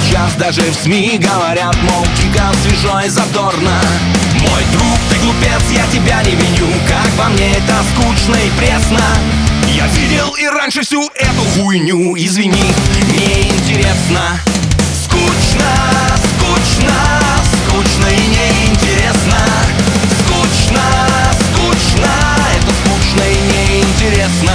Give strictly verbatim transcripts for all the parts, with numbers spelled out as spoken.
сейчас даже в СМИ говорят, мол, Кика свежо и задорно. Мой друг, ты глупец, я тебя не виню, как по мне это скучно и пресно. Я видел и раньше всю эту хуйню, извини, мне интересно. Скучно, скучно, скучно и неинтересно. Скучно, скучно, это скучно и неинтересно.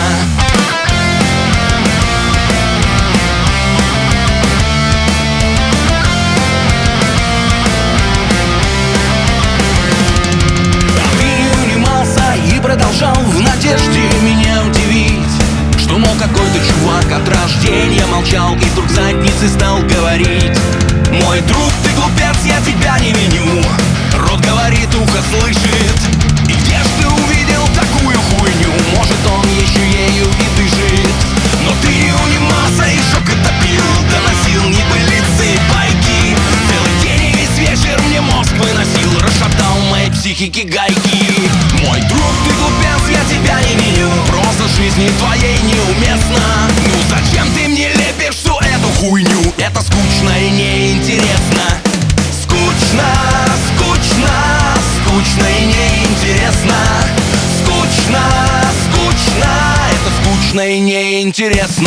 Продолжал в надежде меня удивить, что, мол, какой-то чувак от рождения молчал и вдруг задницей стал говорить. Мой друг, ты глупец, я тебя не виню, рот говорит, ухо слышит. И где ж ты увидел такую хуйню? Может, он еще ею и дышит. Но ты не унимался и шокота пил, доносил небылицы и байки. Целый день и весь вечер мне мозг выносил, расшатал моей психики гайки. Мой друг, ты глупец, я тебя не виню, просто жизни твоей неуместно. Ну зачем ты мне лепишь всю эту хуйню? Это скучно и неинтересно. Скучно, скучно, скучно и неинтересно. Скучно, скучно, это скучно и неинтересно.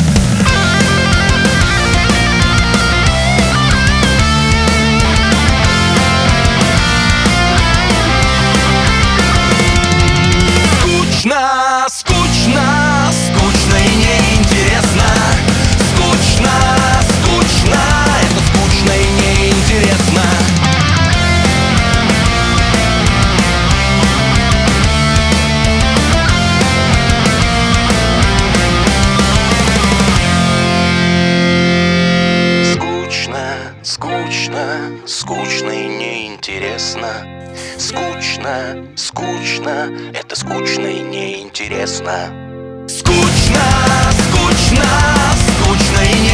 Скучно, скучно, скучно и неинтересно. Скучно, скучно, это скучно и неинтересно. Скучно, скучно, скучно и неинтересно. Скучно, скучно, это скучно и неинтересно. Скучно, скучно, скучно и неинтересно.